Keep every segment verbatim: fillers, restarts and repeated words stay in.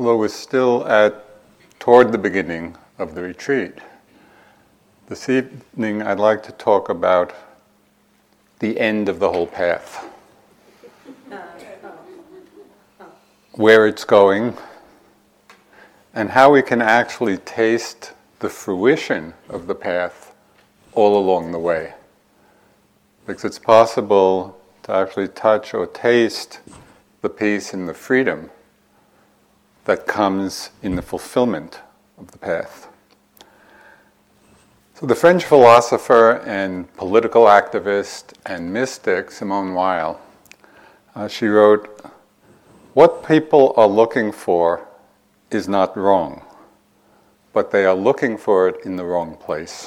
Although we're still at toward the beginning of the retreat, this evening I'd like to talk about the end of the whole path. Where it's going, and how we can actually taste the fruition of the path all along the way. Because it's possible to actually touch or taste the peace and the freedom that comes in the fulfillment of the path. So the French philosopher and political activist and mystic Simone Weil, uh, she wrote, "What people are looking for is not wrong, but they are looking for it in the wrong place."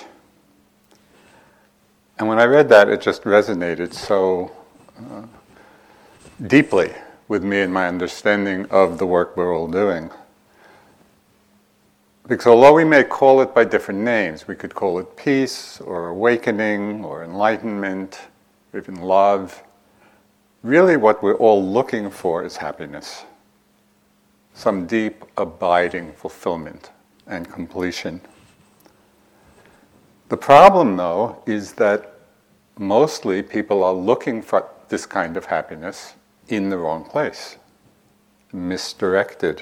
And when I read that, it just resonated so uh, deeply with me and my understanding of the work we're all doing. Because although we may call it by different names, we could call it peace, or awakening, or enlightenment, or even love, really what we're all looking for is happiness. Some deep, abiding fulfillment and completion. The problem, though, is that mostly people are looking for this kind of happiness in the wrong place, misdirected.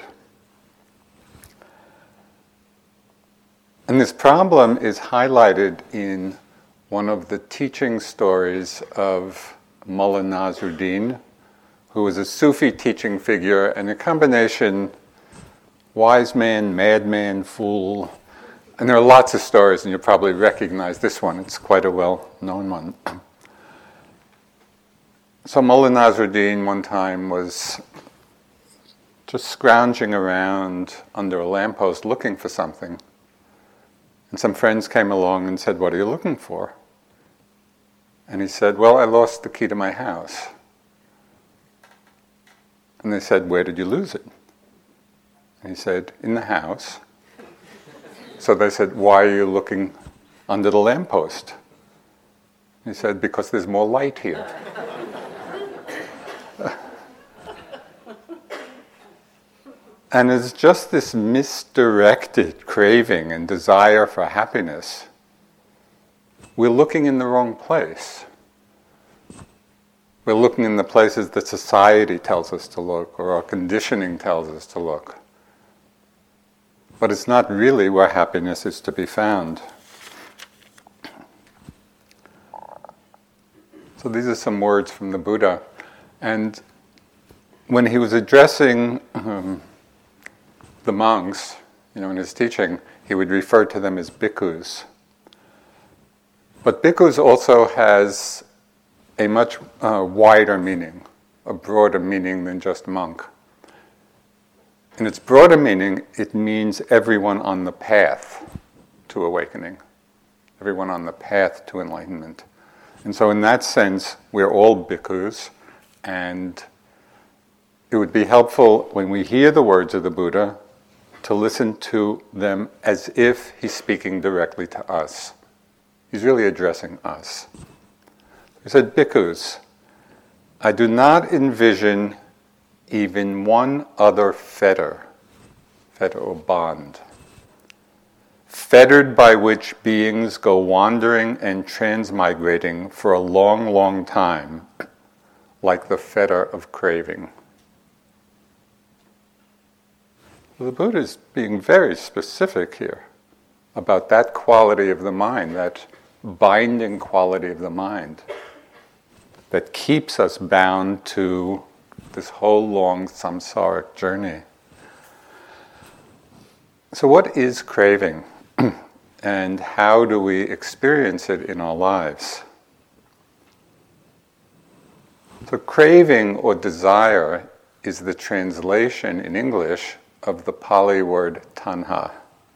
And this problem is highlighted in one of the teaching stories of Mullah Nasruddin, who was a Sufi teaching figure and a combination wise man, madman, fool. And there are lots of stories, and you'll probably recognize this one. It's quite a well-known one. So Mullah Nasruddin one time was just scrounging around under a lamppost looking for something. And some friends came along and said, "What are you looking for?" And he said, "Well, I lost the key to my house." And they said, "Where did you lose it?" And he said, "In the house." So they said, "Why are you looking under the lamppost?" He said, "Because there's more light here." And it's just this misdirected craving and desire for happiness. We're looking in the wrong place. We're looking in the places that society tells us to look, or our conditioning tells us to look. But it's not really where happiness is to be found. So these are some words from the Buddha. And when he was addressing um, the monks, you know, in his teaching, he would refer to them as bhikkhus. But bhikkhus also has a much uh, wider meaning, a broader meaning than just monk. In its broader meaning, it means everyone on the path to awakening, everyone on the path to enlightenment. And so in that sense, we're all bhikkhus, and it would be helpful when we hear the words of the Buddha to listen to them as if he's speaking directly to us. He's really addressing us. He said, "Bhikkhus, I do not envision even one other fetter, fetter or bond, fettered by which beings go wandering and transmigrating for a long, long time, like the fetter of craving." The Buddha is being very specific here about that quality of the mind, that binding quality of the mind that keeps us bound to this whole long samsaric journey. So what is craving, and how do we experience it in our lives? So craving or desire is the translation in English of the Pali word tanha.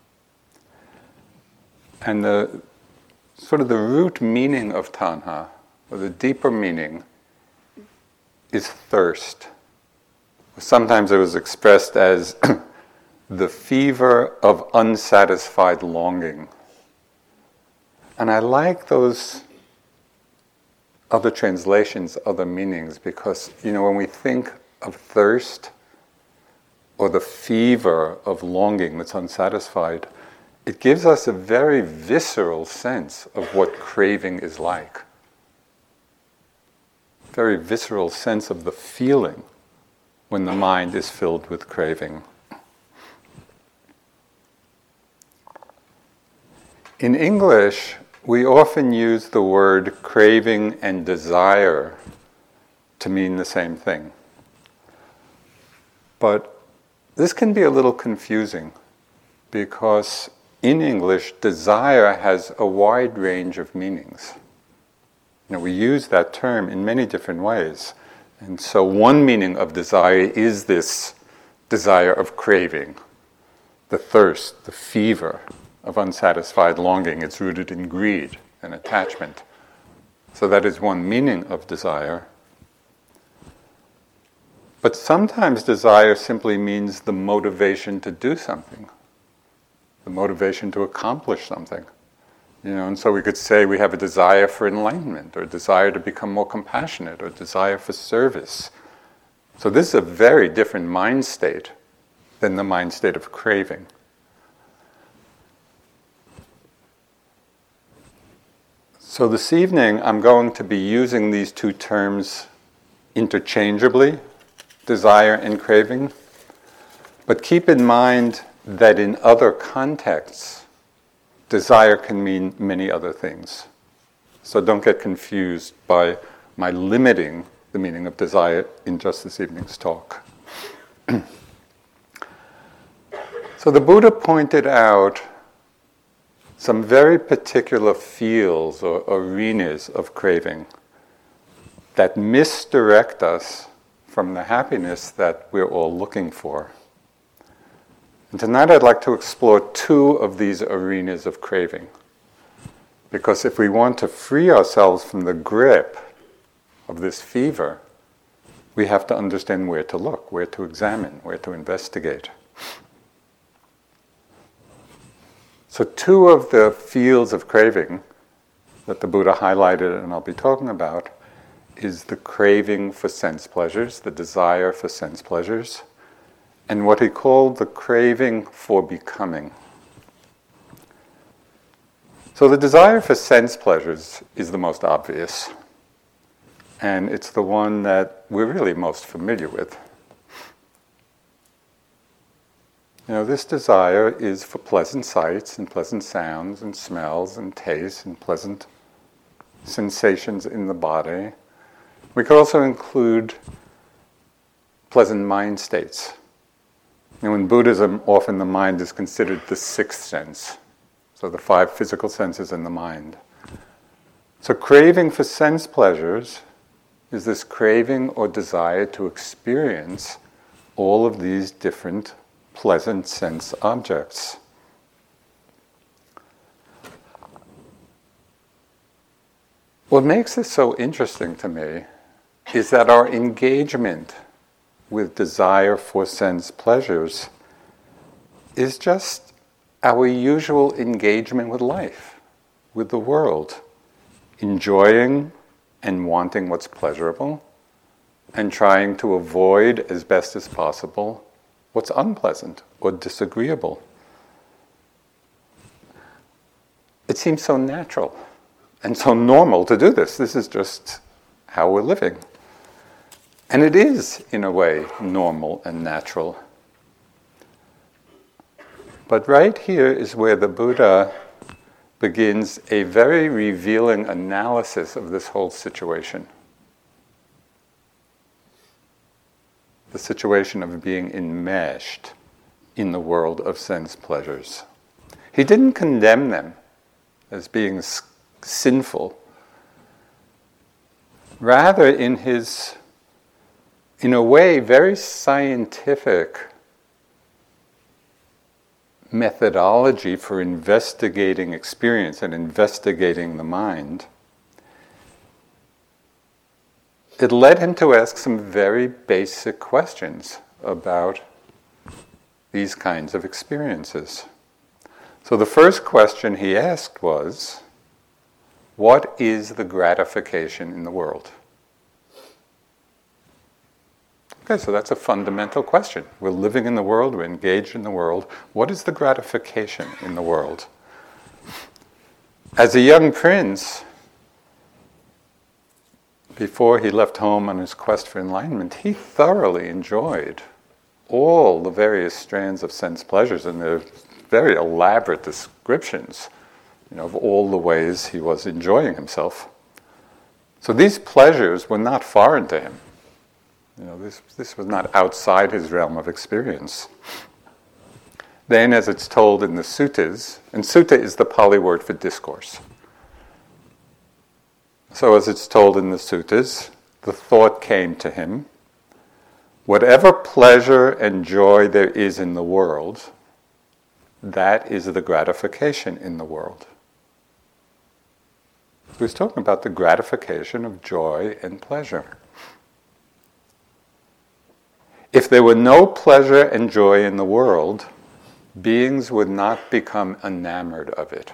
And the sort of the root meaning of tanha, or the deeper meaning, is thirst. Sometimes it was expressed as the fever of unsatisfied longing. And I like those other translations, other meanings, because, you know, when we think of thirst, or the fever of longing that's unsatisfied, it gives us a very visceral sense of what craving is like. Very visceral sense of the feeling when the mind is filled with craving. In English, we often use the word craving and desire to mean the same thing. But this can be a little confusing because in English, desire has a wide range of meanings. You know, we use that term in many different ways. And so one meaning of desire is this desire of craving, the thirst, the fever of unsatisfied longing. It's rooted in greed and attachment. So that is one meaning of desire. But sometimes desire simply means the motivation to do something, the motivation to accomplish something. You know, and so we could say we have a desire for enlightenment, or a desire to become more compassionate, or a desire for service. So this is a very different mind state than the mind state of craving. So this evening I'm going to be using these two terms interchangeably, desire and craving. But keep in mind that in other contexts, desire can mean many other things. So don't get confused by my limiting the meaning of desire in just this evening's talk. So the Buddha pointed out some very particular fields or arenas of craving that misdirect us from the happiness that we're all looking for. And tonight I'd like to explore two of these arenas of craving. Because if we want to free ourselves from the grip of this fever, we have to understand where to look, where to examine, where to investigate. So two of the fields of craving that the Buddha highlighted and I'll be talking about is the craving for sense pleasures, the desire for sense pleasures, and what he called the craving for becoming. So the desire for sense pleasures is the most obvious, and it's the one that we're really most familiar with. You know, this desire is for pleasant sights and pleasant sounds and smells and tastes and pleasant sensations in the body. We could also include pleasant mind states. You know, in Buddhism, often the mind is considered the sixth sense. So the five physical senses in the mind. So craving for sense pleasures is this craving or desire to experience all of these different pleasant sense objects. What makes this so interesting to me is that our engagement with desire for sense pleasures is just our usual engagement with life, with the world, enjoying and wanting what's pleasurable, and trying to avoid as best as possible what's unpleasant or disagreeable. It seems so natural and so normal to do this. This is just how we're living. And it is, in a way, normal and natural. But right here is where the Buddha begins a very revealing analysis of this whole situation. The situation of being enmeshed in the world of sense pleasures. He didn't condemn them as being s- sinful. Rather, in his, in a way, very scientific methodology for investigating experience and investigating the mind, it led him to ask some very basic questions about these kinds of experiences. So the first question he asked was, what is the gratification in the world? Okay, so that's a fundamental question. We're living in the world, we're engaged in the world. What is the gratification in the world? As a young prince, before he left home on his quest for enlightenment, he thoroughly enjoyed all the various strands of sense pleasures, and there's very elaborate descriptions, you know, of all the ways he was enjoying himself. So these pleasures were not foreign to him. You know, this, this was not outside his realm of experience. Then, as it's told in the suttas, and sutta is the Pali word for discourse. So as it's told in the suttas, the thought came to him, whatever pleasure and joy there is in the world, that is the gratification in the world. So he's talking about the gratification of joy and pleasure. If there were no pleasure and joy in the world, beings would not become enamored of it.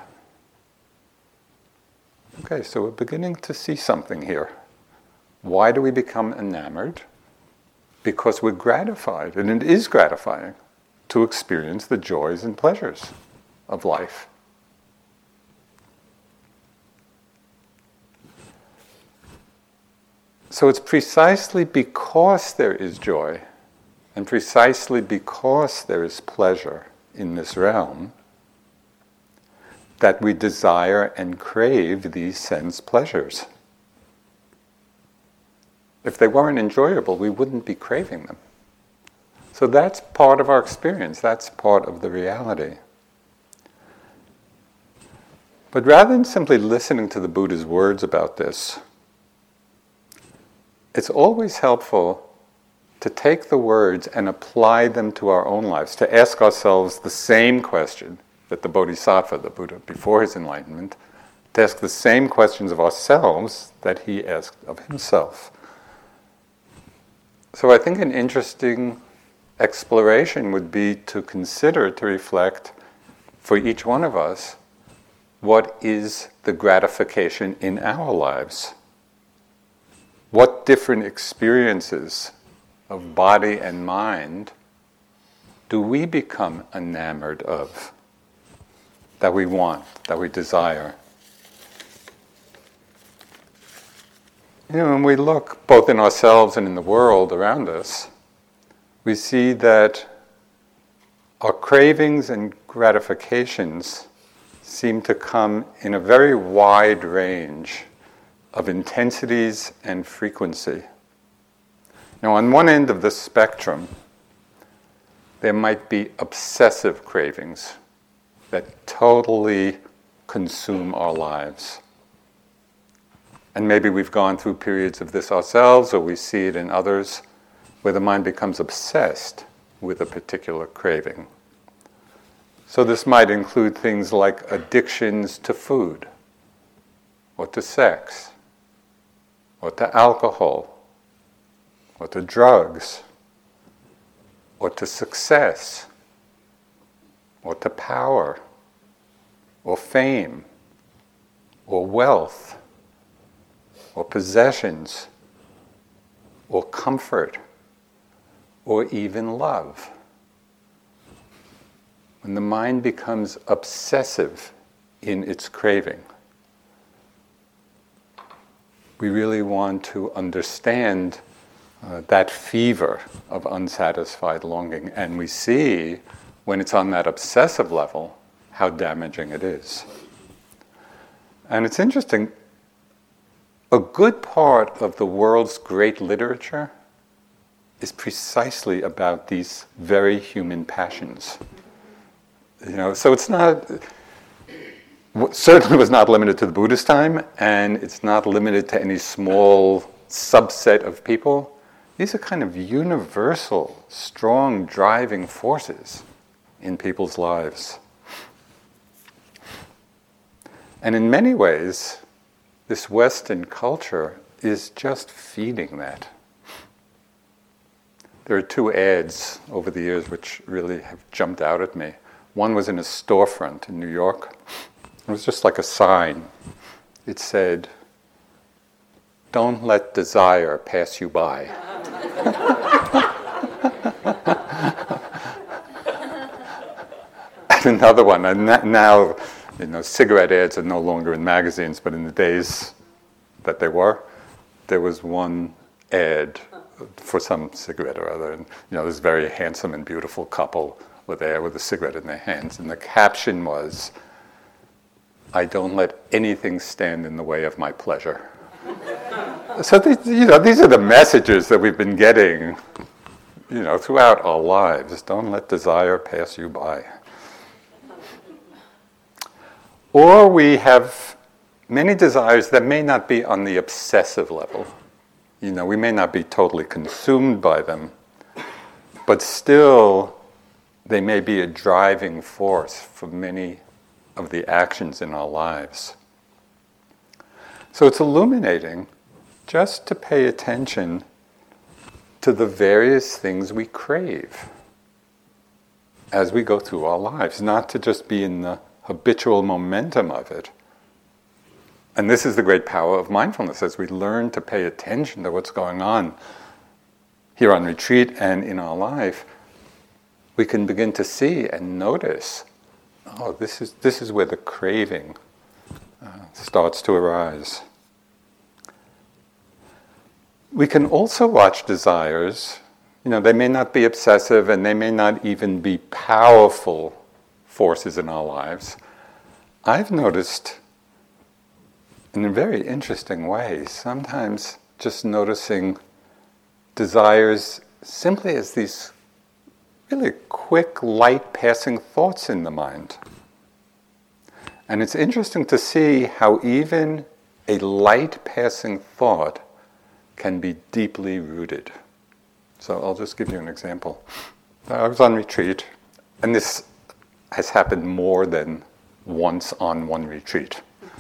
Okay, so we're beginning to see something here. Why do we become enamored? Because we're gratified, and it is gratifying, to experience the joys and pleasures of life. So it's precisely because there is joy, and precisely because there is pleasure in this realm, that we desire and crave these sense pleasures. If they weren't enjoyable, we wouldn't be craving them. So that's part of our experience, that's part of the reality. But rather than simply listening to the Buddha's words about this, it's always helpful to take the words and apply them to our own lives, to ask ourselves the same question that the Bodhisattva, the Buddha, before his enlightenment, to ask the same questions of ourselves that he asked of himself. So I think an interesting exploration would be to consider, to reflect, for each one of us, what is the gratification in our lives? What different experiences of body and mind do we become enamored of, that we want, that we desire? You know, when we look both in ourselves and in the world around us, we see that our cravings and gratifications seem to come in a very wide range of intensities and frequency. Now, on one end of the spectrum, there might be obsessive cravings that totally consume our lives. And maybe we've gone through periods of this ourselves, or we see it in others, where the mind becomes obsessed with a particular craving. So this might include things like addictions to food, or to sex, or to alcohol, or to drugs, or to success, or to power, or fame, or wealth, or possessions, or comfort, or even love. When the mind becomes obsessive in its craving, we really want to understand uh, that fever of unsatisfied longing, and we see, when it's on that obsessive level, how damaging it is. And it's interesting, a good part of the world's great literature is precisely about these very human passions. You know, so it's not, certainly was not limited to the Buddhist time, and it's not limited to any small subset of people. These are kind of universal, strong driving forces in people's lives. And in many ways, this Western culture is just feeding that. There are two ads over the years which really have jumped out at me. One was in a storefront in New York. It was just like a sign. It said, "Don't let desire pass you by." And another one, and now, you know, cigarette ads are no longer in magazines, but in the days that they were, there was one ad for some cigarette or other, and you know, this very handsome and beautiful couple were there with a cigarette in their hands, and the caption was, "I don't let anything stand in the way of my pleasure." So these, you know, these are the messages that we've been getting, you know, throughout our lives. Don't let desire pass you by. Or we have many desires that may not be on the obsessive level. You know, we may not be totally consumed by them, but still they may be a driving force for many of the actions in our lives. So it's illuminating just to pay attention to the various things we crave as we go through our lives, not to just be in the habitual momentum of it. And this is the great power of mindfulness, as we learn to pay attention to what's going on here on retreat and in our life, we can begin to see and notice, oh, this is this is where the craving uh, starts to arise. We can also watch desires. You know, they may not be obsessive and they may not even be powerful forces in our lives. I've noticed in a very interesting way, sometimes just noticing desires simply as these really quick, light passing thoughts in the mind. And it's interesting to see how even a light passing thought can be deeply rooted. So I'll just give you an example. I was on retreat, and this has happened more than once on one retreat.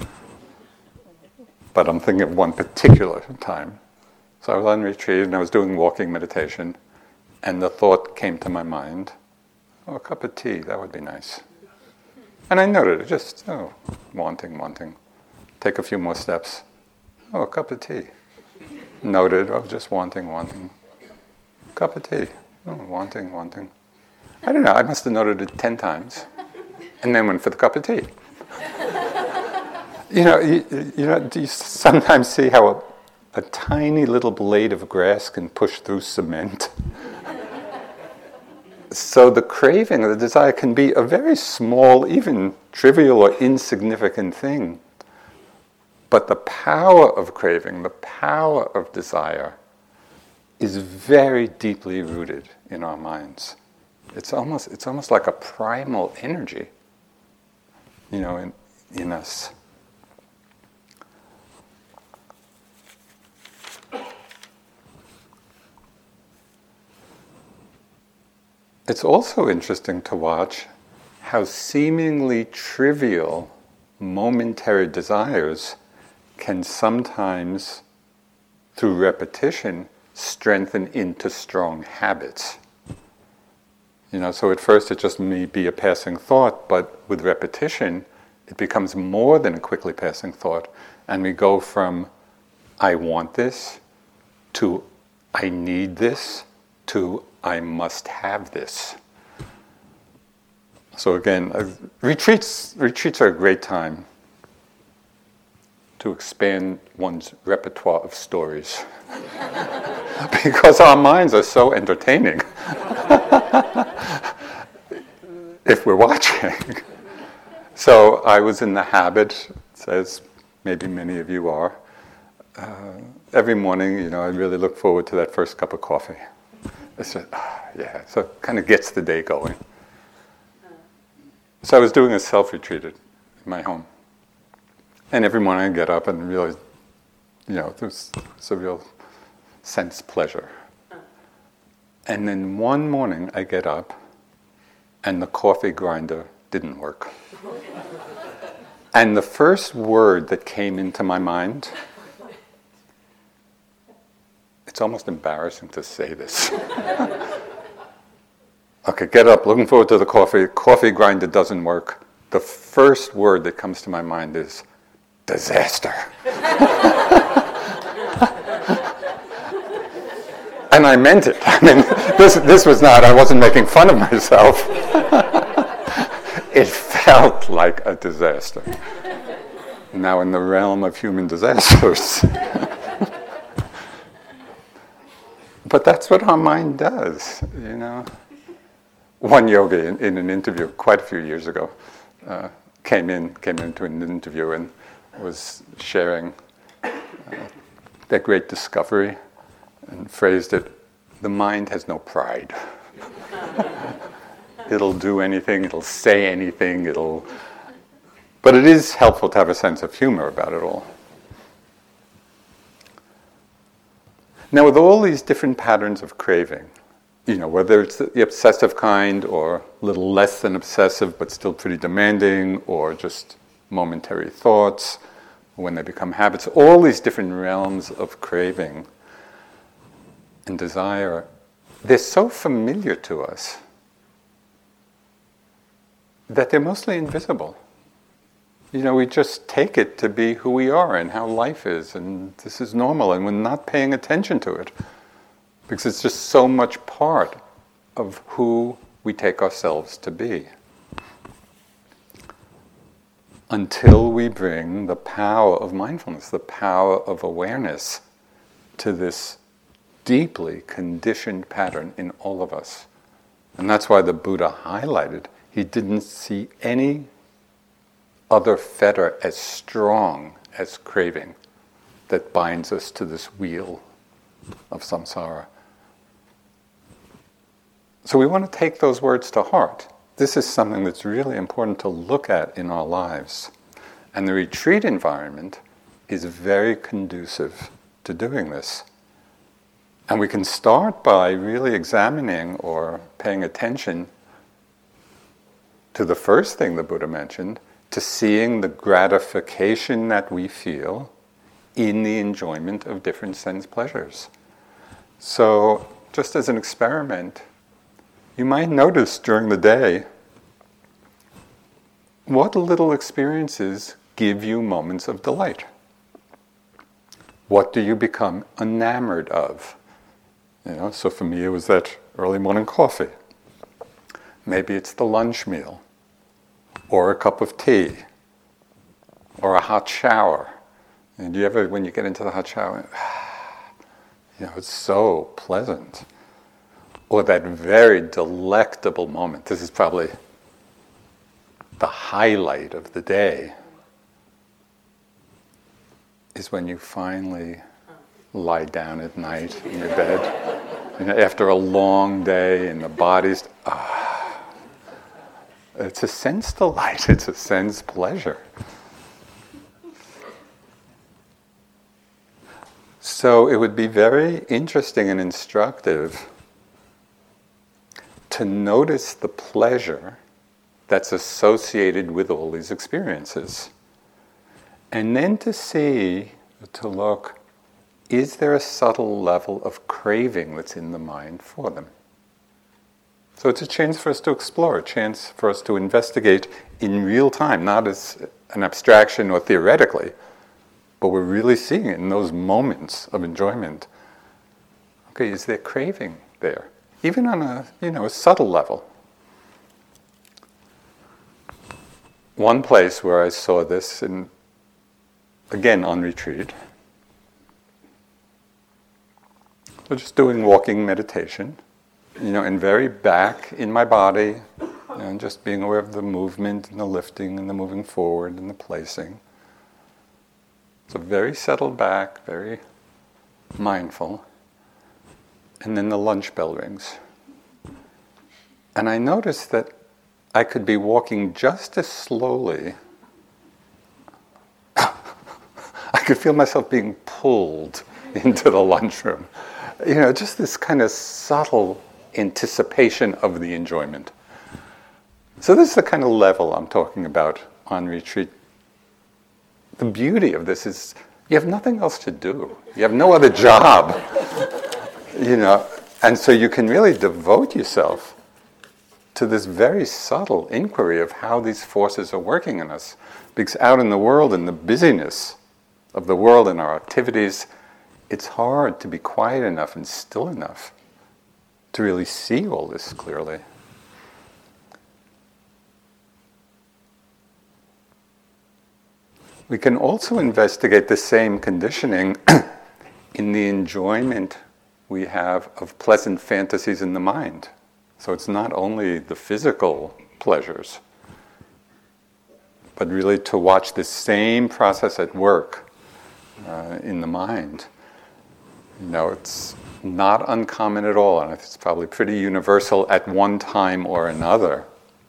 But I'm thinking of one particular time. So I was on retreat and I was doing walking meditation, and the thought came to my mind, oh, a cup of tea, that would be nice. And I noted it, just, oh, wanting, wanting. Take a few more steps. Oh, a cup of tea. Noted, oh, just wanting, wanting. Cup of tea. Oh, wanting, wanting. I don't know, I must have noted it ten times, and then went for the cup of tea. You know, you, you know, do you sometimes see how a, a tiny little blade of grass can push through cement? So the craving, the desire can be a very small, even trivial or insignificant thing. But the power of craving, the power of desire, is very deeply rooted in our minds. It's almost, it's almost like a primal energy, you know, in, in us. It's also interesting to watch how seemingly trivial, momentary desires can sometimes, through repetition, strengthen into strong habits. You know, so at first it just may be a passing thought, but with repetition, it becomes more than a quickly passing thought, and we go from I want this to I need this to I must have this. So again, uh, retreats retreats are a great time to expand one's repertoire of stories. Because our minds are so entertaining if we're watching. So I was in the habit, as maybe many of you are, uh, every morning, you know, I really look forward to that first cup of coffee. It's just, ah, yeah, so it kind of gets the day going. So I was doing a self-retreat in my home. And every morning I get up and realize, you know, there's, there's a real sense pleasure. And then one morning I get up and the coffee grinder didn't work. And the first word that came into my mind, it's almost embarrassing to say this. Okay, get up, looking forward to the coffee. Coffee grinder doesn't work. The first word that comes to my mind is disaster. And I meant it. I mean, this this was not, I wasn't making fun of myself. It felt like a disaster. Now in the realm of human disasters. But that's what our mind does, you know. One yogi in, in an interview quite a few years ago uh, came in, came into an interview and was sharing uh, their great discovery and phrased it, the mind has no pride. It'll do anything, it'll say anything, it'll... But it is helpful to have a sense of humor about it all. Now, with all these different patterns of craving, you know, whether it's the obsessive kind or a little less than obsessive but still pretty demanding, or just momentary thoughts, when they become habits, all these different realms of craving and desire, they're so familiar to us that they're mostly invisible. You know, we just take it to be who we are and how life is, and this is normal, and we're not paying attention to it because it's just so much part of who we take ourselves to be. Until we bring the power of mindfulness, the power of awareness to this deeply conditioned pattern in all of us. And that's why the Buddha highlighted, he didn't see any other fetter as strong as craving that binds us to this wheel of samsara. So we want to take those words to heart. This is something that's really important to look at in our lives. And the retreat environment is very conducive to doing this. And we can start by really examining or paying attention to the first thing the Buddha mentioned, to seeing the gratification that we feel in the enjoyment of different sense pleasures. So, just as an experiment, you might notice during the day what little experiences give you moments of delight. What do you become enamored of? You know, so for me it was that early morning coffee. Maybe it's the lunch meal, or a cup of tea, or a hot shower. And do you ever, when you get into the hot shower, you know, it's so pleasant. Or that very delectable moment. This is probably the highlight of the day, is when you finally lie down at night in your bed, you know, after a long day and the body's, ah, it's a sense delight, it's a sense pleasure. So it would be very interesting and instructive to notice the pleasure that's associated with all these experiences. And then to see, to look, is there a subtle level of craving that's in the mind for them? So it's a chance for us to explore, a chance for us to investigate in real time, not as an abstraction or theoretically, but we're really seeing it in those moments of enjoyment. Okay, is there craving there? Even on a, you know, a subtle level. One place where I saw this, in, again on retreat, so just doing walking meditation, you know, and very back in my body, you know, and just being aware of the movement and the lifting and the moving forward and the placing. So very settled back, very mindful. And then the lunch bell rings. And I noticed that I could be walking just as slowly. I could feel myself being pulled into the lunchroom. You know, just this kind of subtle anticipation of the enjoyment. So this is the kind of level I'm talking about on retreat. The beauty of this is you have nothing else to do. You have no other job. You know, and so you can really devote yourself to this very subtle inquiry of how these forces are working in us. Because out in the world, in the busyness of the world and our activities, it's hard to be quiet enough and still enough to really see all this clearly. We can also investigate the same conditioning in the enjoyment we have of pleasant fantasies in the mind. So it's not only the physical pleasures, but really to watch the same process at work uh, in the mind. You know, it's not uncommon at all, and it's probably pretty universal at one time or another,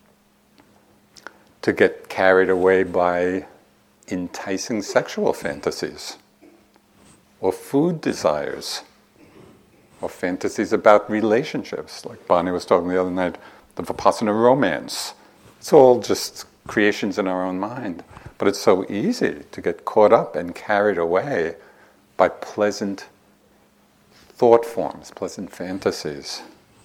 to get carried away by enticing sexual fantasies, or food desires, or fantasies about relationships, like Bonnie was talking the other night, the Vipassana romance. It's all just creations in our own mind. But it's so easy to get caught up and carried away by pleasant thought forms, pleasant fantasies.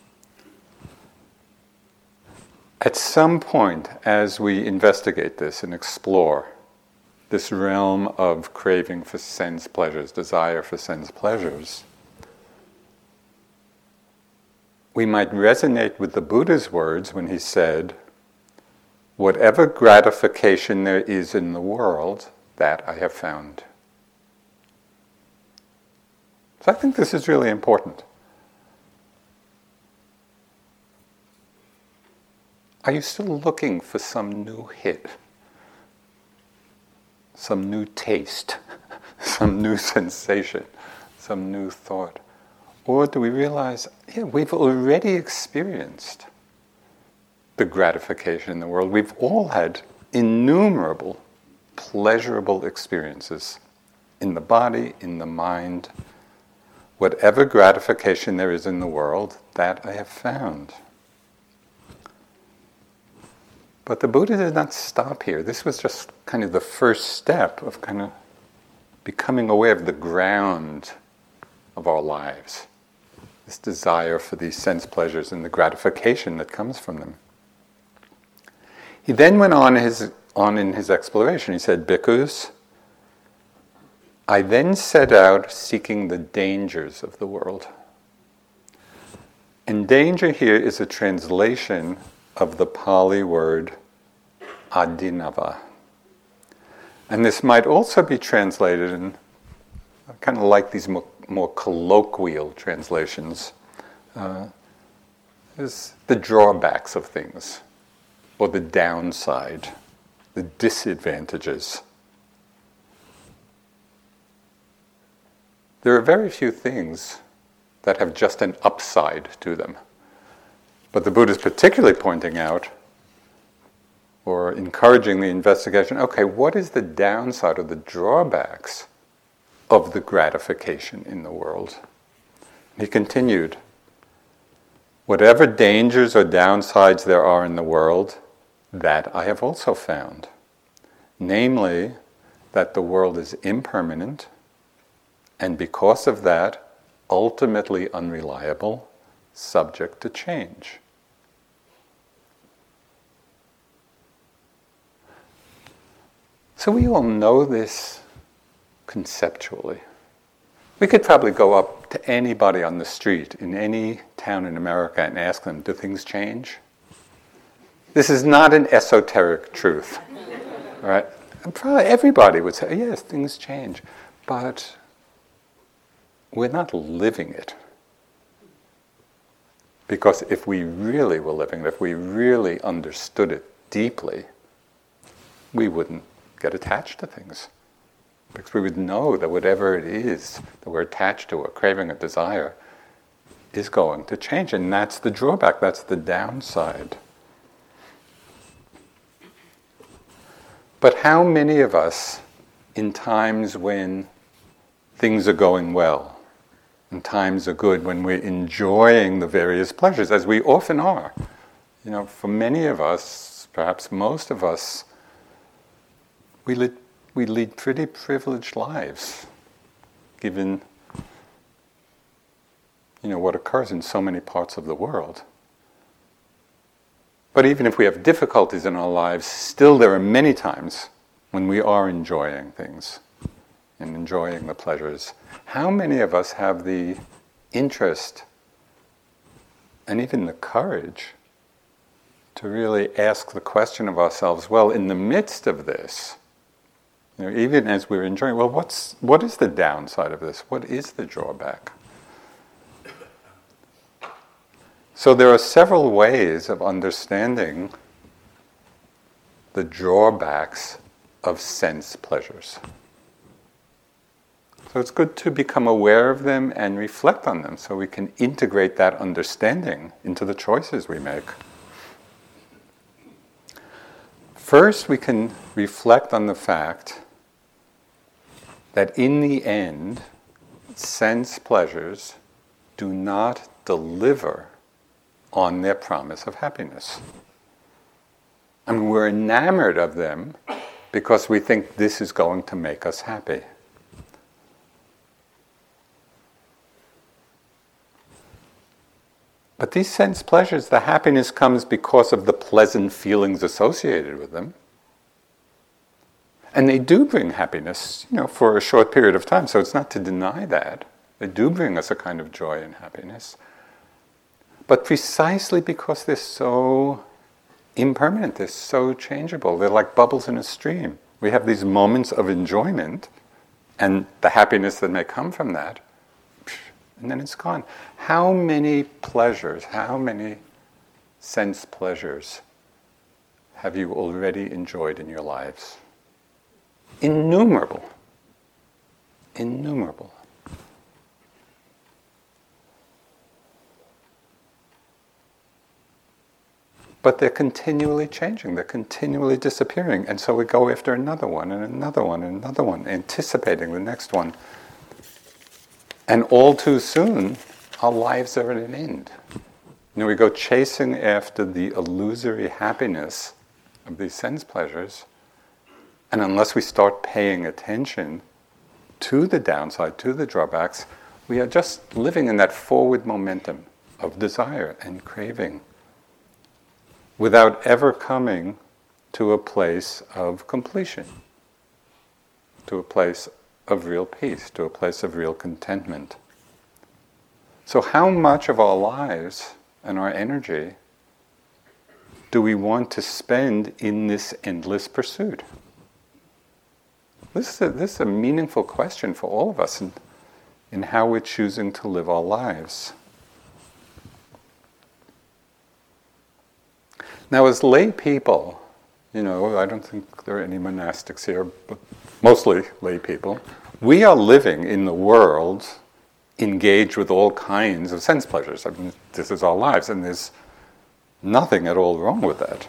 At some point, as we investigate this and explore this realm of craving for sense pleasures, desire for sense pleasures, we might resonate with the Buddha's words when he said, "Whatever gratification there is in the world, that I have found." So I think this is really important. Are you still looking for some new hit? Some new taste? Some new sensation? Some new thought? Or do we realize, yeah, we've already experienced the gratification in the world. We've all had innumerable pleasurable experiences in the body, in the mind. Whatever gratification there is in the world, that I have found. But the Buddha did not stop here. This was just kind of the first step of kind of becoming aware of the ground of our lives. This desire for these sense pleasures and the gratification that comes from them. He then went on his on in his exploration. He said, "Bhikkhus, I then set out seeking the dangers of the world." And danger here is a translation of the Pali word adinava. And this might also be translated in, I kind of like these more, more colloquial translations, uh, as the drawbacks of things, or the downside, the disadvantages. There are very few things that have just an upside to them. But the Buddha is particularly pointing out, or encouraging the investigation, okay, what is the downside or the drawbacks of the gratification in the world? And he continued, "Whatever dangers or downsides there are in the world, that I have also found. Namely, that the world is impermanent, and because of that, ultimately unreliable, subject to change." So we all know this conceptually. We could probably go up to anybody on the street in any town in America and ask them, do things change? This is not an esoteric truth, right? And probably everybody would say, yes, things change, but we're not living it. Because if we really were living it, if we really understood it deeply, we wouldn't get attached to things. Because we would know that whatever it is that we're attached to, a craving, a desire, is going to change. And that's the drawback, that's the downside. But how many of us, in times when things are going well, and times are good, when we're enjoying the various pleasures, as we often are, you know, for many of us, perhaps most of us, we lead, we lead pretty privileged lives, given, you know, what occurs in so many parts of the world. But even if we have difficulties in our lives, still there are many times when we are enjoying things. in enjoying the pleasures, how many of us have the interest and even the courage to really ask the question of ourselves, well, in the midst of this, you know, even as we're enjoying, well, what's what is the downside of this? What is the drawback? So there are several ways of understanding the drawbacks of sense pleasures. So it's good to become aware of them and reflect on them so we can integrate that understanding into the choices we make. First, we can reflect on the fact that in the end, sense pleasures do not deliver on their promise of happiness. I mean, we're enamored of them because we think this is going to make us happy. But these sense pleasures, the happiness comes because of the pleasant feelings associated with them. And they do bring happiness, you know, for a short period of time, so it's not to deny that. They do bring us a kind of joy and happiness. But precisely because they're so impermanent, they're so changeable, they're like bubbles in a stream. We have these moments of enjoyment and the happiness that may come from that, and then it's gone. How many pleasures, how many sense pleasures have you already enjoyed in your lives? Innumerable. Innumerable. But they're continually changing, they're continually disappearing, and so we go after another one, and another one, and another one, anticipating the next one. And all too soon, our lives are at an end. You know, we go chasing after the illusory happiness of these sense pleasures, and unless we start paying attention to the downside, to the drawbacks, we are just living in that forward momentum of desire and craving, without ever coming to a place of completion, to a place of real peace, to a place of real contentment. So how much of our lives and our energy do we want to spend in this endless pursuit? This is a, this is a meaningful question for all of us in, in how we're choosing to live our lives. Now, as lay people, you know, I don't think there are any monastics here, but mostly lay people, we are living in the world engaged with all kinds of sense pleasures. I mean, this is our lives, and there's nothing at all wrong with that.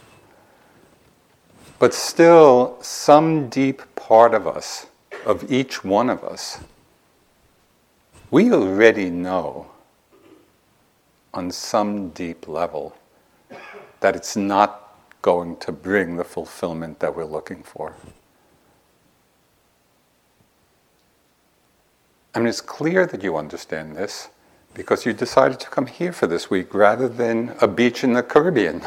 But still, some deep part of us, of each one of us, we already know on some deep level that it's not going to bring the fulfillment that we're looking for. I mean, it's clear that you understand this because you decided to come here for this week rather than a beach in the Caribbean.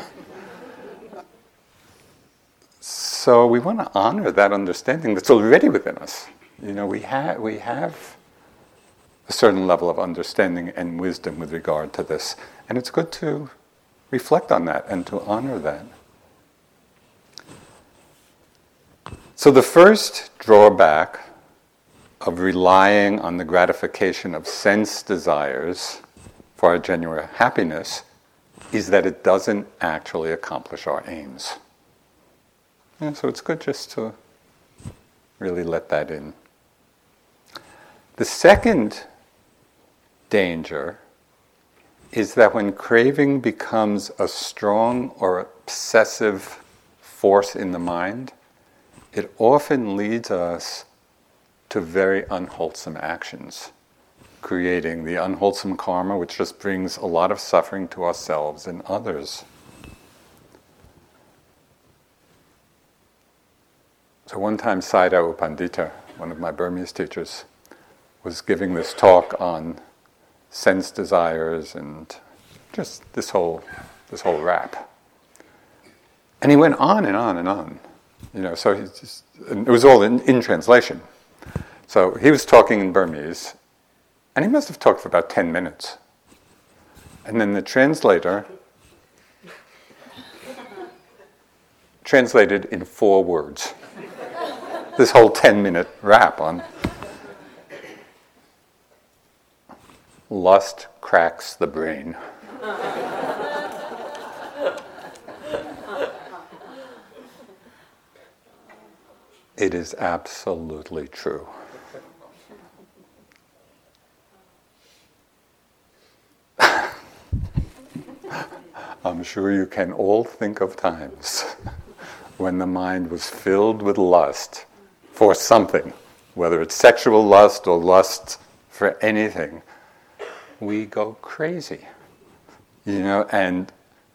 So we want to honor that understanding that's already within us. You know, we have we have a certain level of understanding and wisdom with regard to this, and it's good to reflect on that and to honor that. So the first drawback of relying on the gratification of sense desires for our genuine happiness is that it doesn't actually accomplish our aims. And so it's good just to really let that in. The second danger is that when craving becomes a strong or obsessive force in the mind, it often leads us to very unwholesome actions, creating the unwholesome karma, which just brings a lot of suffering to ourselves and others. So one time Sayadaw U Pandita, one of my Burmese teachers, was giving this talk on sense desires and just this whole this whole rap. And he went on and on and on. You know, so he just, and it was all in, in translation. So he was talking in Burmese, and he must have talked for about ten minutes. And then the translator translated in four words this whole ten-minute rap on lust cracks the brain. It is absolutely true. I'm sure you can all think of times when the mind was filled with lust for something, whether it's sexual lust or lust for anything. We go crazy, you know, and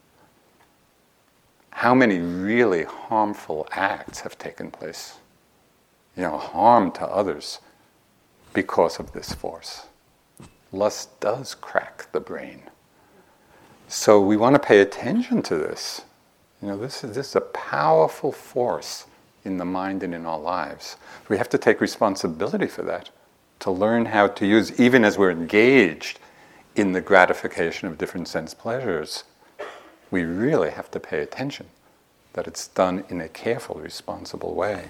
how many really harmful acts have taken place, you know, harm to others because of this force. Lust does crack the brain. So we want to pay attention to this. You know, this is, this is a powerful force in the mind and in our lives. We have to take responsibility for that, to learn how to use, even as we're engaged in the gratification of different sense pleasures, we really have to pay attention that it's done in a careful, responsible way.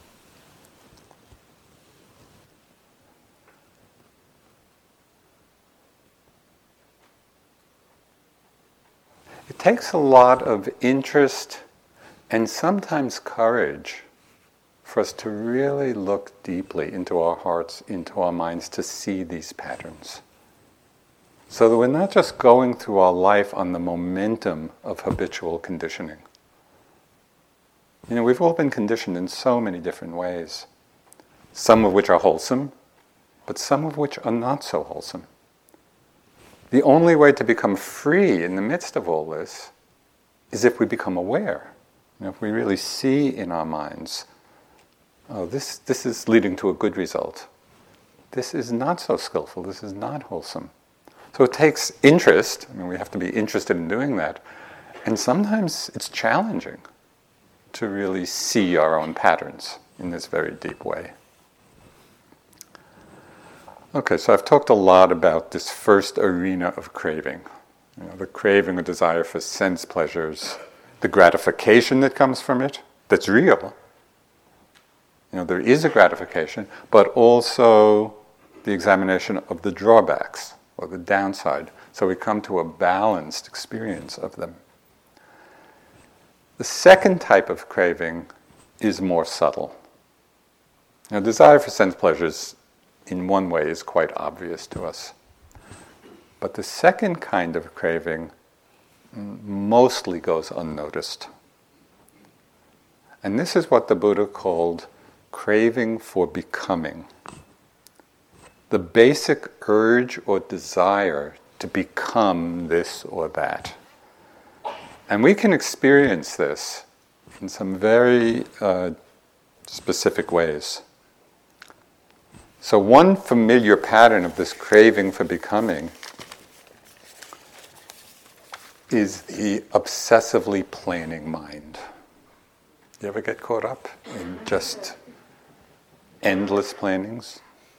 It takes a lot of interest and sometimes courage for us to really look deeply into our hearts, into our minds, to see these patterns. So that we're not just going through our life on the momentum of habitual conditioning. You know, we've all been conditioned in so many different ways, some of which are wholesome, but some of which are not so wholesome. The only way to become free in the midst of all this is if we become aware. You know, if we really see in our minds, oh, this, this is leading to a good result. This is not so skillful. This is not wholesome. So it takes interest. I mean, we have to be interested in doing that. And sometimes it's challenging to really see our own patterns in this very deep way. Okay, so I've talked a lot about this first arena of craving. You know, the craving or desire for sense pleasures, the gratification that comes from it, that's real. You know, there is a gratification, but also the examination of the drawbacks or the downside. So we come to a balanced experience of them. The second type of craving is more subtle. Now, desire for sense pleasures in one way is quite obvious to us. But the second kind of craving mostly goes unnoticed. And this is what the Buddha called craving for becoming. The basic urge or desire to become this or that. And we can experience this in some very uh, specific ways. So one familiar pattern of this craving for becoming is the obsessively planning mind. You ever get caught up in just endless plannings?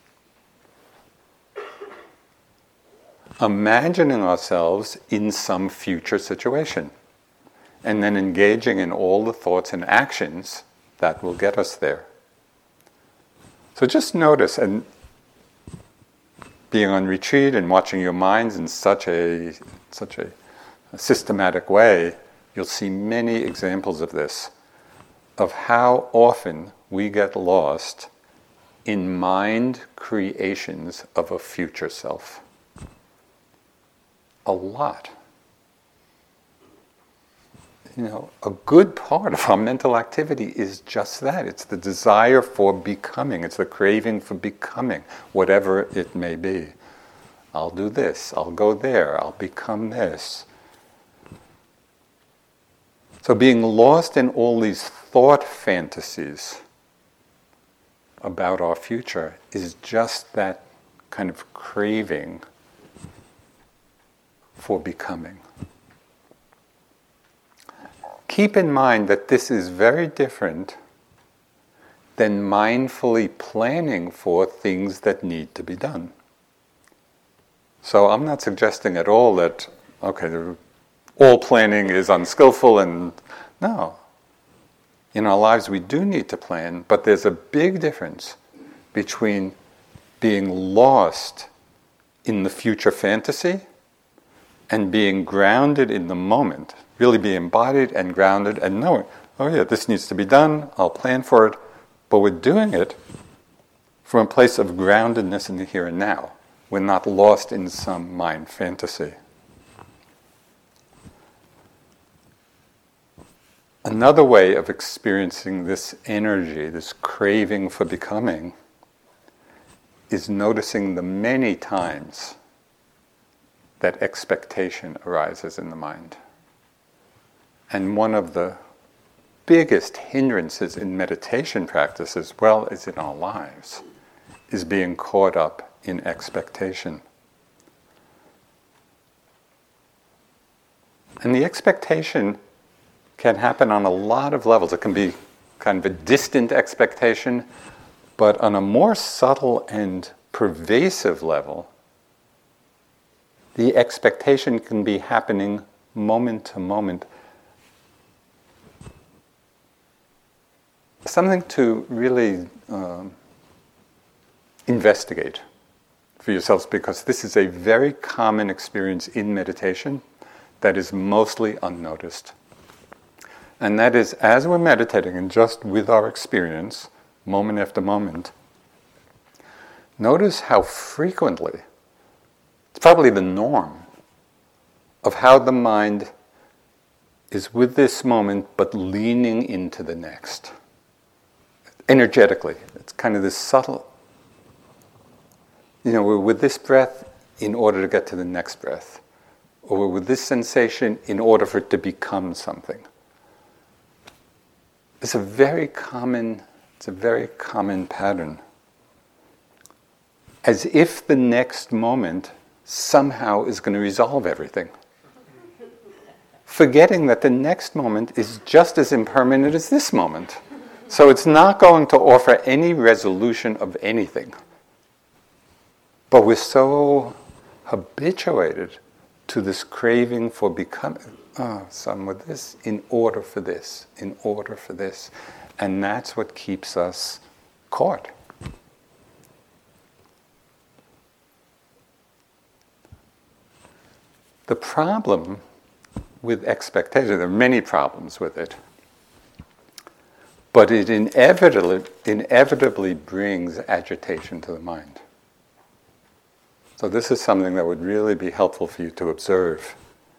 Imagining ourselves in some future situation, and then engaging in all the thoughts and actions that will get us there. So just notice, and being on retreat and watching your minds in such a such a, a systematic way, you'll see many examples of this, of how often we get lost in mind creations of a future self. A lot. You know, a good part of our mental activity is just that. It's the desire for becoming. It's the craving for becoming, whatever it may be. I'll do this. I'll go there. I'll become this. So being lost in all these thought fantasies about our future is just that kind of craving for becoming. Keep in mind that this is very different than mindfully planning for things that need to be done. So I'm not suggesting at all that, okay, all planning is unskillful, and no. In our lives we do need to plan, but there's a big difference between being lost in the future fantasy and being grounded in the moment, really be embodied and grounded and knowing, oh yeah, this needs to be done, I'll plan for it, but we're doing it from a place of groundedness in the here and now. We're not lost in some mind fantasy. Another way of experiencing this energy, this craving for becoming, is noticing the many times that expectation arises in the mind. And one of the biggest hindrances in meditation practice, as well as in our lives, is being caught up in expectation. And the expectation can happen on a lot of levels. It can be kind of a distant expectation, but on a more subtle and pervasive level, the expectation can be happening moment to moment. Something to really um, investigate for yourselves, because this is a very common experience in meditation that is mostly unnoticed. And that is, as we're meditating and just with our experience, moment after moment, notice how frequently, it's probably the norm, of how the mind is with this moment but leaning into the next. Energetically, it's kind of this subtle, you know, we're with this breath in order to get to the next breath, or we're with this sensation in order for it to become something. It's a very common, it's a very common pattern. As if the next moment somehow is going to resolve everything. Forgetting that the next moment is just as impermanent as this moment. So it's not going to offer any resolution of anything. But we're so habituated to this craving for becoming, oh, so I'm with this, in order for this, in order for this. And that's what keeps us caught. The problem with expectation, there are many problems with it, but it inevitably, inevitably brings agitation to the mind. So this is something that would really be helpful for you to observe.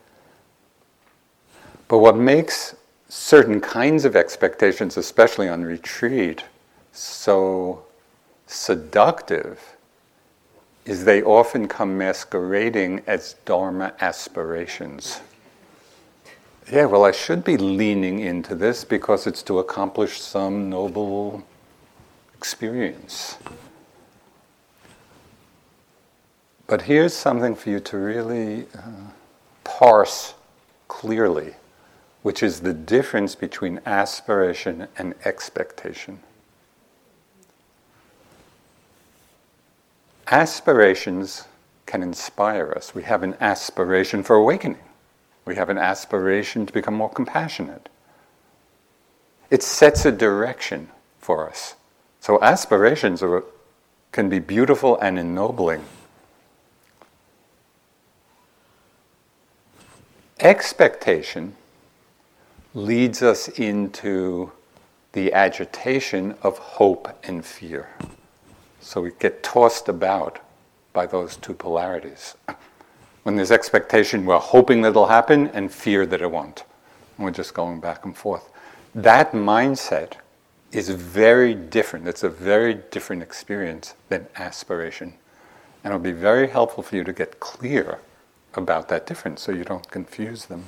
But what makes certain kinds of expectations, especially on retreat, so seductive is they often come masquerading as Dharma aspirations. Yeah, well, I should be leaning into this because it's to accomplish some noble experience. But here's something for you to really uh, parse clearly, which is the difference between aspiration and expectation. Aspirations can inspire us. We have an aspiration for awakening. We have an aspiration to become more compassionate. It sets a direction for us. So aspirations are, can be beautiful and ennobling. Expectation leads us into the agitation of hope and fear. So we get tossed about by those two polarities. When there's expectation, we're hoping that it'll happen, and fear that it won't. And we're just going back and forth. That mindset is very different. It's a very different experience than aspiration. And it'll be very helpful for you to get clear about that difference so you don't confuse them.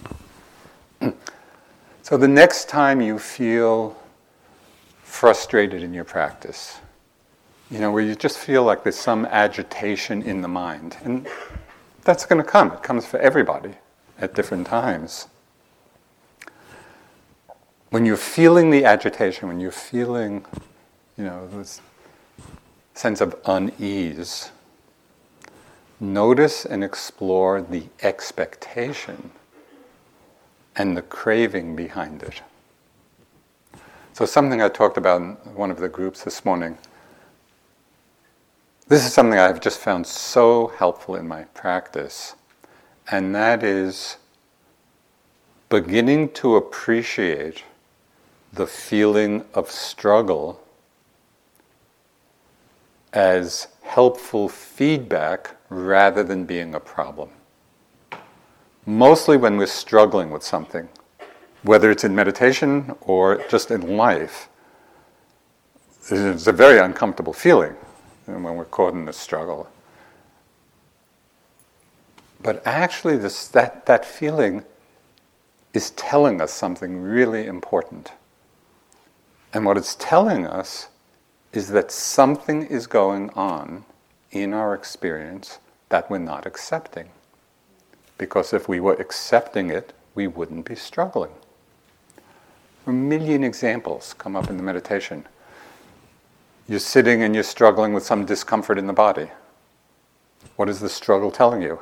So the next time you feel frustrated in your practice, you know, where you just feel like there's some agitation in the mind, and that's going to come. It comes for everybody at different times. When you're feeling the agitation, when you're feeling you know, this sense of unease. Notice and explore the expectation and the craving behind it. So something I talked about in one of the groups this morning, this is something I've just found so helpful in my practice, and that is beginning to appreciate the feeling of struggle as helpful feedback rather than being a problem. Mostly when we're struggling with something, whether it's in meditation or just in life, it's a very uncomfortable feeling when we're caught in the struggle. But actually this, that, that feeling is telling us something really important. And what it's telling us is that something is going on in our experience that we're not accepting. Because if we were accepting it, we wouldn't be struggling. A million examples come up in the meditation. You're sitting and you're struggling with some discomfort in the body. What is the struggle telling you?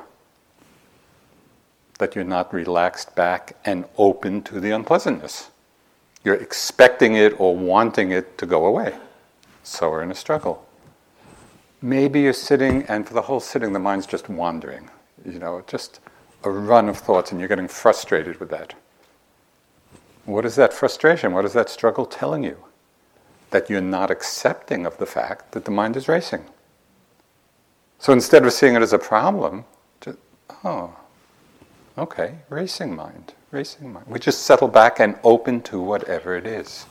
That you're not relaxed back and open to the unpleasantness. You're expecting it or wanting it to go away. So we're in a struggle. Maybe you're sitting and for the whole sitting the mind's just wandering. You know, just a run of thoughts and you're getting frustrated with that. What is that frustration? What is that struggle telling you? That you're not accepting of the fact that the mind is racing. So instead of seeing it as a problem, just, oh, okay, racing mind, racing mind. We just settle back and open to whatever it is.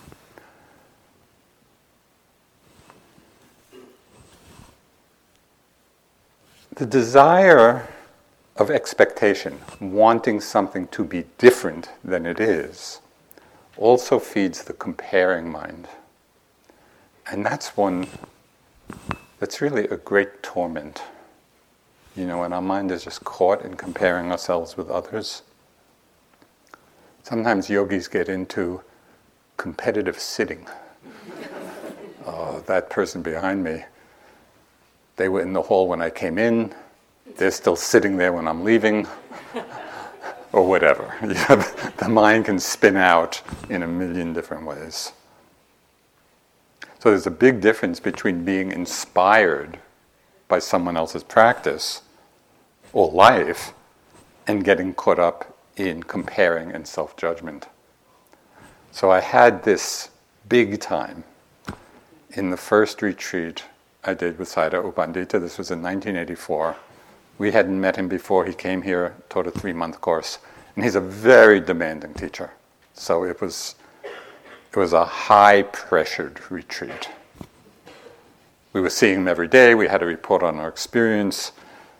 The desire of expectation, wanting something to be different than it is, also feeds the comparing mind. And that's one that's really a great torment. You know, when our mind is just caught in comparing ourselves with others. Sometimes yogis get into competitive sitting. Oh, that person behind me, they were in the hall when I came in, they're still sitting there when I'm leaving, or whatever. You know, the mind can spin out in a million different ways. So there's a big difference between being inspired by someone else's practice or life and getting caught up in comparing and self-judgment. So I had this big time in the first retreat I did with Sayadaw U Pandita. This was in nineteen eighty-four. We hadn't met him before. He came here, taught a three-month course. And he's a very demanding teacher. So it was, it was a high-pressured retreat. We were seeing him every day. We had to report on our experience.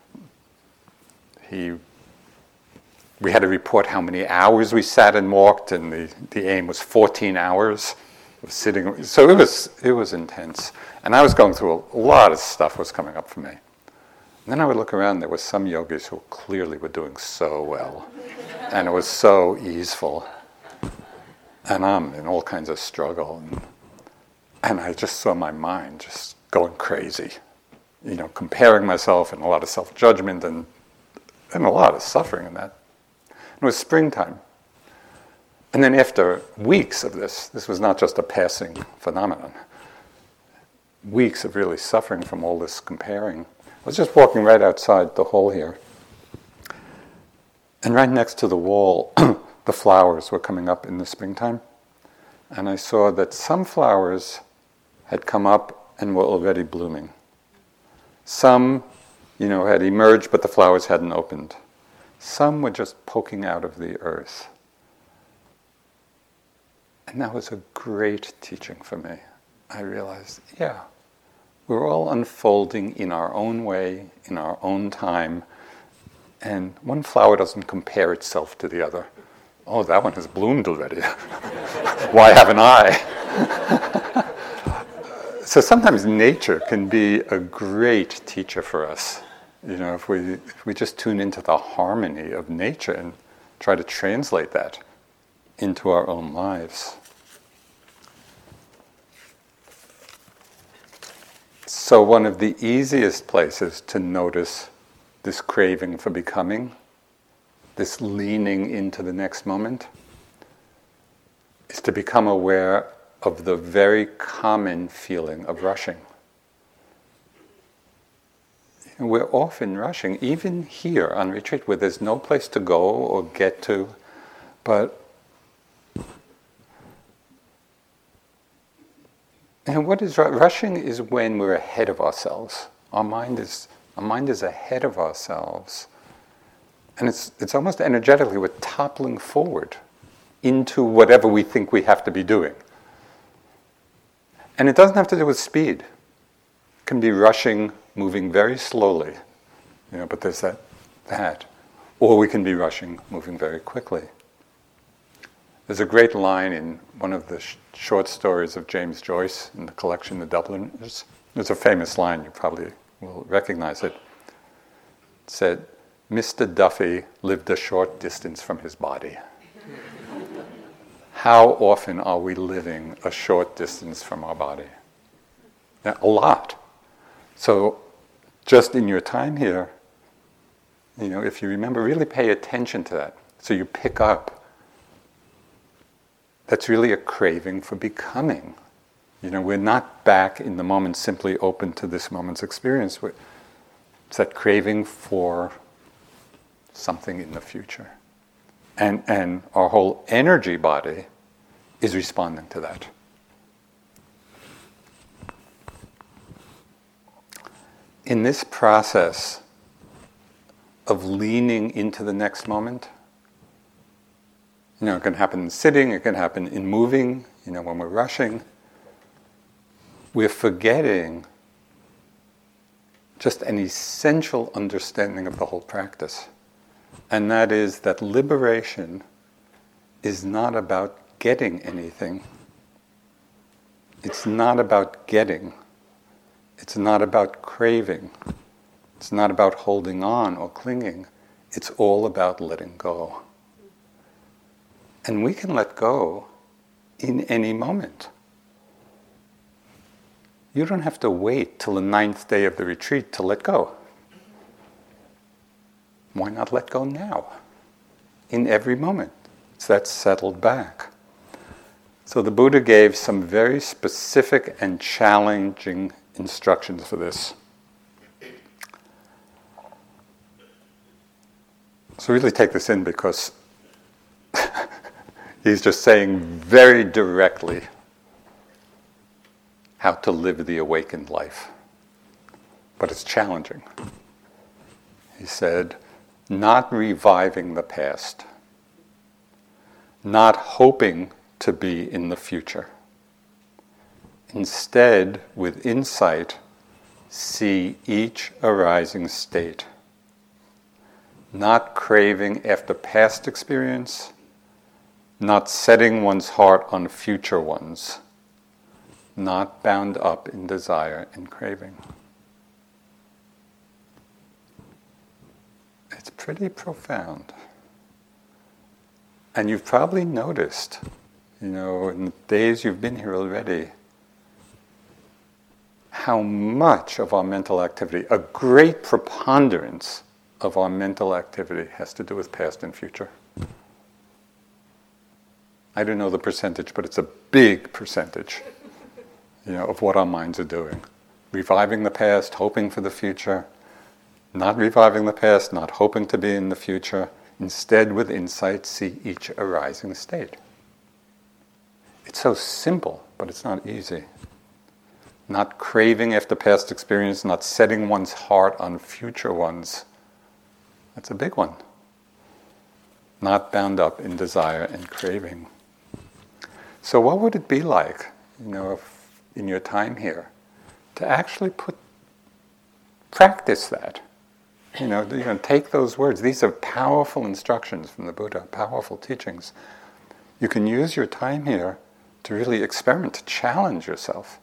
He, we had to report how many hours we sat and walked, and the, the aim was fourteen hours of sitting. So it was it was intense. And I was going through a, a lot of stuff was coming up for me. And then I would look around, there were some yogis who clearly were doing so well. And it was so easeful. And I'm in all kinds of struggle. And, and I just saw my mind just going crazy. You know, comparing myself and a lot of self-judgment and, and a lot of suffering in that. It was springtime. And then after weeks of this, this was not just a passing phenomenon, weeks of really suffering from all this comparing. I was just walking right outside the hall here. And right next to the wall, the flowers were coming up in the springtime. And I saw that some flowers had come up and were already blooming. Some, you know, had emerged, but the flowers hadn't opened. Some were just poking out of the earth. And that was a great teaching for me. I realized, yeah, we're all unfolding in our own way, in our own time, and one flower doesn't compare itself to the other. Oh, that one has bloomed already. Why haven't I? So sometimes nature can be a great teacher for us. You know, if we if we just tune into the harmony of nature and try to translate that into our own lives. So one of the easiest places to notice this craving for becoming, this leaning into the next moment, is to become aware of the very common feeling of rushing. And we're often rushing, even here on retreat, where there's no place to go or get to, but and what is rushing is when we're ahead of ourselves. Our mind is our mind is ahead of ourselves, and it's it's almost energetically we're toppling forward into whatever we think we have to be doing. And it doesn't have to do with speed. It can be rushing, moving very slowly, you know. But there's that that, or we can be rushing, moving very quickly. There's a great line in one of the sh- short stories of James Joyce in the collection The Dubliners. It's a famous line, you probably will recognize it. It said, "Mister Duffy lived a short distance from his body." How often are we living a short distance from our body? Yeah, a lot. So just in your time here, you know, if you remember, really pay attention to that. So you pick up. That's really a craving for becoming. You know, we're not back in the moment simply open to this moment's experience. It's that craving for something in the future. And, and our whole energy body is responding to that. In this process of leaning into the next moment, you know, it can happen in sitting, it can happen in moving, you know, when we're rushing. We're forgetting just an essential understanding of the whole practice. And that is that liberation is not about getting anything. It's not about getting. It's not about craving. It's not about holding on or clinging. It's all about letting go. And we can let go in any moment. You don't have to wait till the ninth day of the retreat to let go. Why not let go now? In every moment. So that's settled back. So the Buddha gave some very specific and challenging instructions for this. So really take this in, because he's just saying very directly how to live the awakened life. But it's challenging. He said, not reviving the past, not hoping to be in the future. Instead, with insight, see each arising state. Not craving after past experience, not setting one's heart on future ones, not bound up in desire and craving. It's pretty profound. And you've probably noticed, you know, in the days you've been here already, how much of our mental activity, a great preponderance of our mental activity, has to do with past and future. I don't know the percentage, but it's a big percentage, you know, of what our minds are doing. Reviving the past, hoping for the future, not reviving the past, not hoping to be in the future. Instead, with insight, see each arising state. It's so simple, but it's not easy. Not craving after past experience, not setting one's heart on future ones. That's a big one. Not bound up in desire and craving. So what would it be like, you know, if, in your time here, to actually put, practice that? You know, you know, take those words. These are powerful instructions from the Buddha, powerful teachings. You can use your time here to really experiment, to challenge yourself.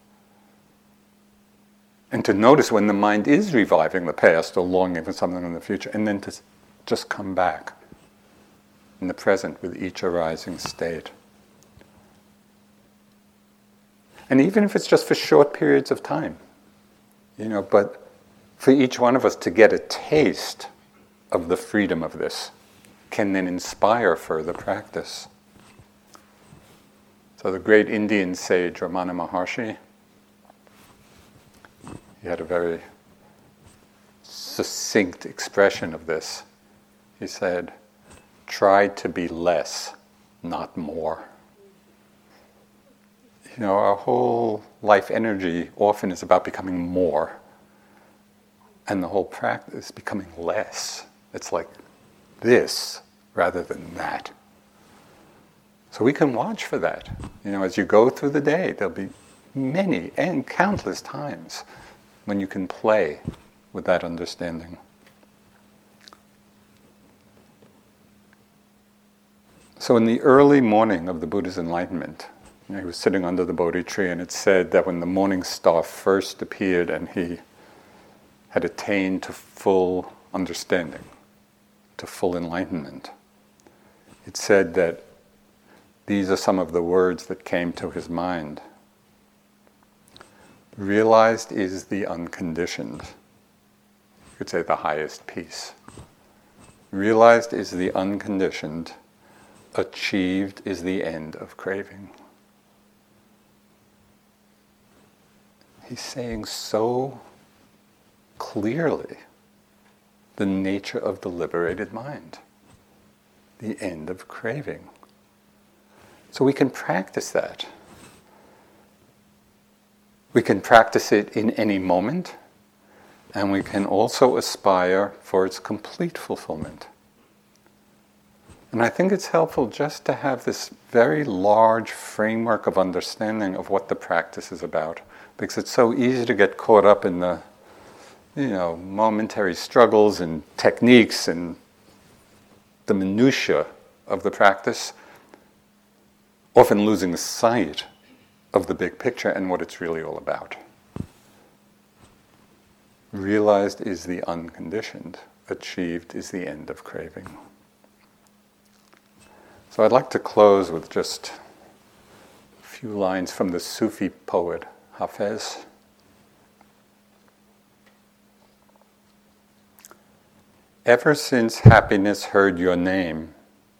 And to notice when the mind is reviving the past or longing for something in the future, and then to just come back in the present with each arising state. And even if it's just for short periods of time, You know, but for each one of us to get a taste of the freedom of this can then inspire further practice. So the great Indian sage Ramana Maharshi, he had a very succinct expression of this. He said, "Try to be less, not more." You know, our whole life energy often is about becoming more, and the whole practice is becoming less. It's like this rather than that. So we can watch for that. You know, as you go through the day, there'll be many and countless times when you can play with that understanding. So in the early morning of the Buddha's enlightenment, you know, he was sitting under the Bodhi tree, and it said that when the morning star first appeared and he had attained to full understanding, to full enlightenment, it said that these are some of the words that came to his mind. Realized is the unconditioned. You could say the highest peace. Realized is the unconditioned. Achieved is the end of craving. He's saying so clearly the nature of the liberated mind, the end of craving. So we can practice that. We can practice it in any moment, and we can also aspire for its complete fulfillment. And I think it's helpful just to have this very large framework of understanding of what the practice is about, because it's so easy to get caught up in the, you know, momentary struggles and techniques and the minutiae of the practice, often losing sight of the big picture and what it's really all about. Realized is the unconditioned. Achieved is the end of craving. So I'd like to close with just a few lines from the Sufi poet Hafez. Ever since happiness heard your name,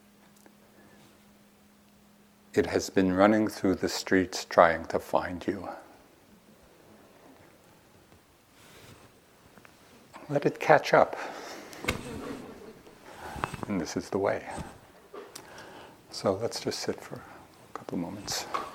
it has been running through the streets trying to find you. Let it catch up. And this is the way. So let's just sit for a couple moments.